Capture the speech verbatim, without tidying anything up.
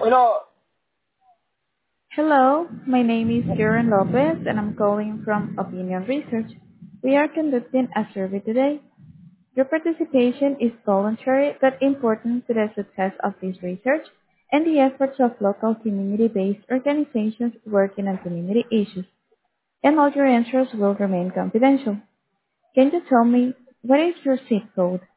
Bueno, Hello, my name is Karen Lopez and I'm calling from Opinion Research. We are conducting a survey today. Your participation is voluntary but important to the success of this research and the efforts of local community-based organizations working on community issues. And all your answers will remain confidential. Can you tell me what is your zip code?